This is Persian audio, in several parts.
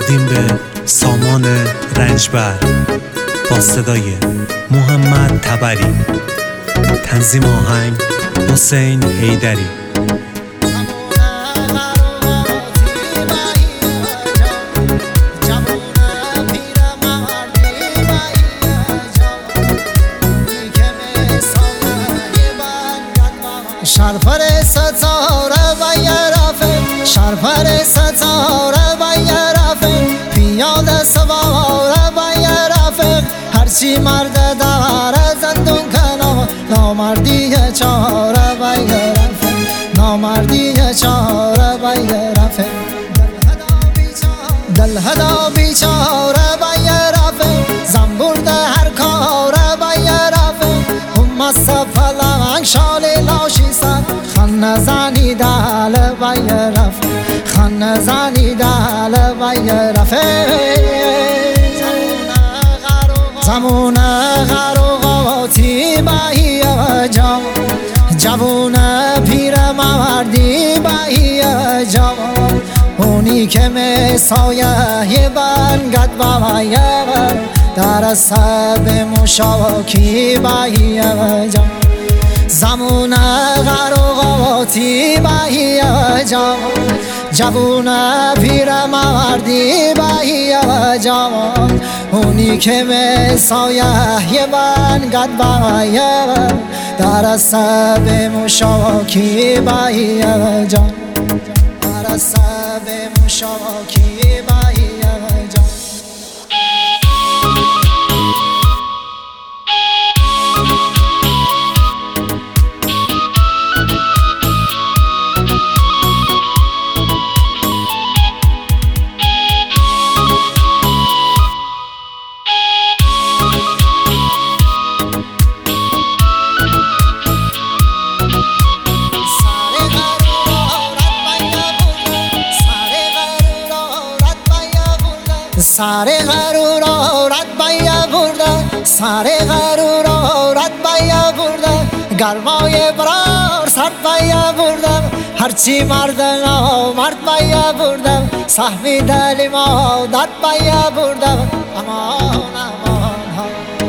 تقدیم به سامان رنجبر با صدای محمد تبری، تنظیم آهنگ حسین حیدری. شرفر ستاره و یرفه، شرفر ستاره و یرفه، پیاده سواره و یرفه، هرچی مرد داره زندون کنه، نامردی چاره و یرفه، نامردی چاره و یرفه، دل هدا بیچاره و یرفه، زنبورد هر کاره و یرفه، سفلنگ شال لاشی سر خن زنی دل و یرف، خن زنی دل و یرف، زمون غروغاتی بایی جام، جوون پیر مردی بایی جام، اونی که می سایه بنگد بایی در سب مشاکی بایی جام، زمون غروغاتی بایی جام، جوون پیر مردی بایی جام، اونی که می سایه بنگد بایی در سب مشاکی بایی جام، در سب مشاکی بایی جام. ساره غرور رد بیا برده، ساره غرور رد بیا برده، گرمای برار سرد بیا برده، هرچی مرد مرد بیا برده، سهمی دلی ما درد بیا برده، امان امان ها،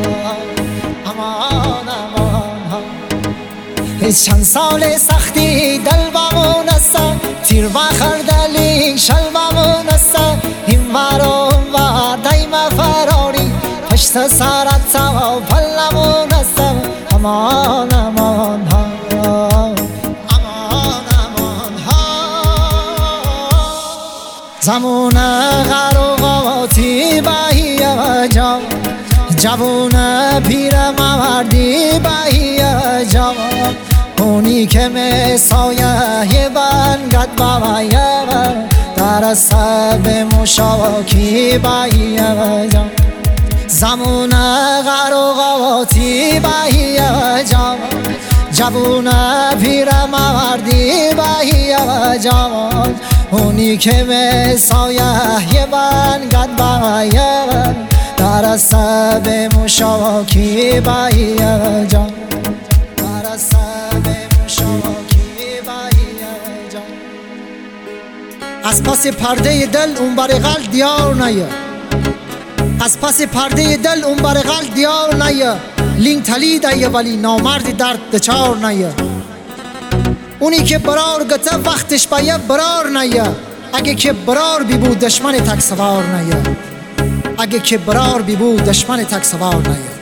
امان امان ها. چند سال سختی دل بمون است، تیر بخردلی شل بمون است، این ورو دایم فراری پشت سرت سوا پلمون هستم، امان امان ها، امان امان ها. زمون غروغاتی بایی جام، جوون پیر مردی بایی جام، اونی که می سایه بنگد بایی در سب مشاکی بایی جام، زمون غروغاتی بایی جام، جوون پیر مردی بایی جام، اونی که می سایه بنگد بایی در سب مشاکی بایی جام، در سب مشاکی بایی جام. از پس پرده دل اون برقل دیار نیا، از پس پرده دل اون برقل دیار نیا، لین تلیده یه ولی نامرد درد دچار نیا، اونی که برار گته وقتش بایه برار نیا، اگه که برار بی بود دشمن تک سوار نیا، اگه که برار بی بود دشمن تک سوار نیا.